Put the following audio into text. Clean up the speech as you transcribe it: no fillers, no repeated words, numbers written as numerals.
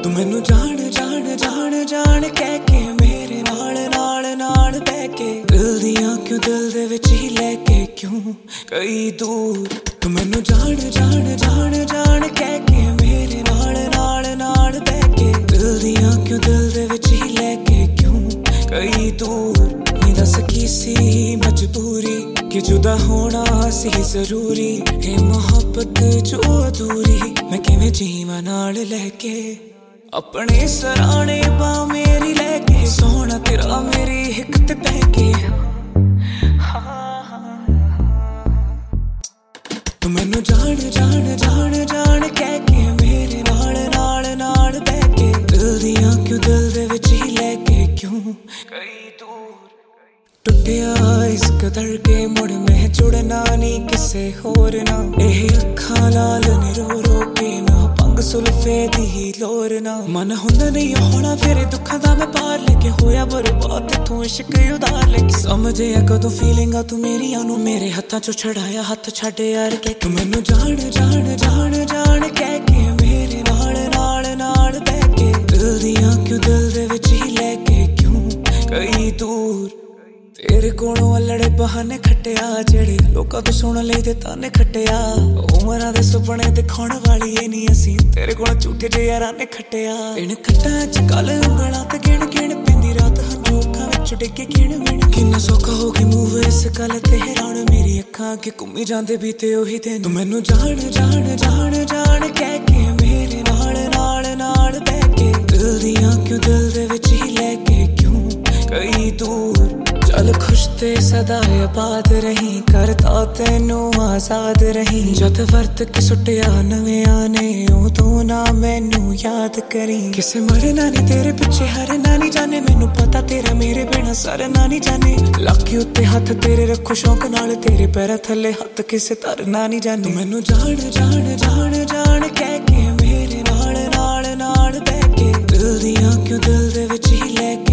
ਤੂੰ ਮੈਨੂੰ ਜਾਣ ਜਾਣ ਜਾਣ ਜਾਣ ਕਹਿ ਕੇ ਮੇਰੇ ਨਾਲ ਨਾਲ ਨਾਲ ਬਹਿ ਕੇ ਦਿਲ ਦੀਆਂ ਕਿਉਂ ਦਿਲ ਦੇ ਵਿੱਚ ਹੀ ਲੈ ਕੇ ਕਿਉਂ ਕਈ ਦੂਰ ਤੂੰ ਮੈਨੂੰ ਜਾਣ ਜਾਣ ਜਾਣ ਜਾਣ ਕਹਿ ਕੇ ਮੇਰੇ ਨਾਲ ਨਾਲ ਨਾਲ ਬਹਿ ਕੇ ਦਿਲ ਦੀਆਂ ਕਿਉਂ ਦਿਲ ਦੇ ਵਿੱਚ ਹੀ ਲੈ ਕੇ ਕਿਉਂ ਕਈ ਦੂਰ ਨੀ ਦੱਸ ਕੀ ਸੀ ਮਜਬੂਰੀ कि जुदा होना सी जरूरी है मोहब्बत जो अधूरी मैं किवें जीवां नाल लैके अपने सराणे पा मेरी लैके सोहना तेरा मेरी हिक ते पै के तू मैनू जान जान जान जान कह के मेरे नाल नाल नाल बह के दिल दियां क्यों दिल दे विच ही लैके क्यों कई दूर टुटिया इस कदर के मुड़ मैं जुड़ना नहीं किसे होर ना एह अखां लाल ने रो रो के ना पंग सुल्फे दी लोर ना मन हुंदा नहीं होना फिर दुखां दा मैं पार लेके होया बर्बाद तू इश्क उधार लेके समझे कदों फीलिंगा तू मेरियां नू मेरे हत्थां चों छड़ाया हथ छड्ड यार के तू मैनू जान जान जान जान कह के मेरे नाल नाल नाल बह के दिल दियां क्यों दिल दे विच ही लैके क्यों कई दूर तेरे कोलों अल्लड़े बहाने खट्टिया जेड़े लोकां तो सुन लईदे ताने खट्टिया उमरां दे सुपने दिखाउण वाली ए नहीं असीं तेरे कोलों झूठे जे यारां ने खट्टिया इन खट्टां च कल उंगलां ते गिण गिण पैंदी रात हंझू अखां विच डिगे गिण गिण किन्ना सौखा हो गई मूव इस गल ते हैरान मेरी अखां अगे घुम्मी जांदे भी ते ओही दिन तू मैनू जान जान जान जान कह के मेरे नाल नाल नाल बह के दिल दियां क्यों दिल दे विच ही लैके क्यों कई दूर चल खुश ते सदा आबाद रही करता तेनू आजाद रही जद वर्त के सुटिया नवियां ने उदों ना मैनू याद करी किसे मरना नहीं तेरे पिछे हरना नहीं जाने मैनू पता तेरा मेरे बिना सरना नहीं जाने लाके उत्ते हथ तेरे रखो शौक नाल तेरे पैरां थले हथ किसे तरना नहीं जाने मैनू जान जान जान जान कह के मेरे नाल नाल नाल बह के दिल दियां क्यों दिल दे विच ही लैके